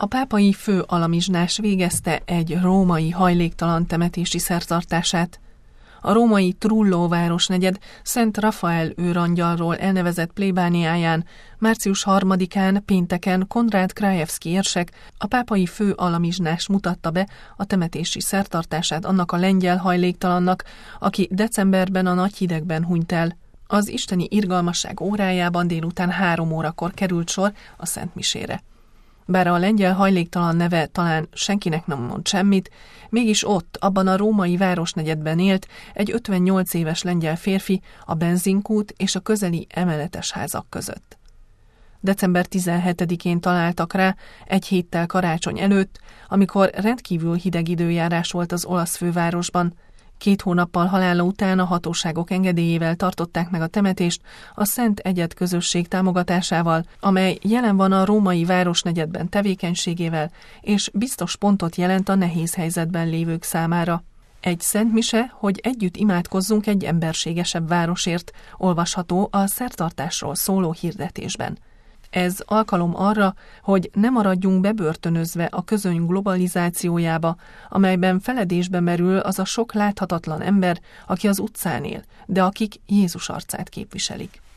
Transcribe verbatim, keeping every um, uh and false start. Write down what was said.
A pápai főalamizsnás végezte egy római hajléktalan temetési szertartását. A római Trullo városnegyed Szent Rafael őrangyalról elnevezett plébániáján március harmadikán pénteken Konrád Krajewski érsek, a pápai főalamizsnás mutatta be a temetési szertartását annak a lengyel hajléktalannak, aki decemberben a nagy hidegben hunyt el. Az isteni irgalmasság órájában délután három órakor került sor a szentmisére. Bár a lengyel hajléktalan neve talán senkinek nem mond semmit, mégis ott, abban a római városnegyedben élt egy ötvennyolc éves lengyel férfi a benzinkút és a közeli emeletes házak között. december tizenhetedikén találtak rá, egy héttel karácsony előtt, amikor rendkívül hideg időjárás volt az olasz fővárosban. Két hónappal halála után a hatóságok engedélyével tartották meg a temetést a Szent Egyed közösség támogatásával, amely jelen van a római városnegyedben tevékenységével, és biztos pontot jelent a nehéz helyzetben lévők számára. Egy szentmise, hogy együtt imádkozzunk egy emberségesebb városért, olvasható a szertartásról szóló hirdetésben. Ez alkalom arra, hogy ne maradjunk bebörtönözve a közöny globalizációjába, amelyben feledésbe merül az a sok láthatatlan ember, aki az utcán él, de akik Jézus arcát képviselik.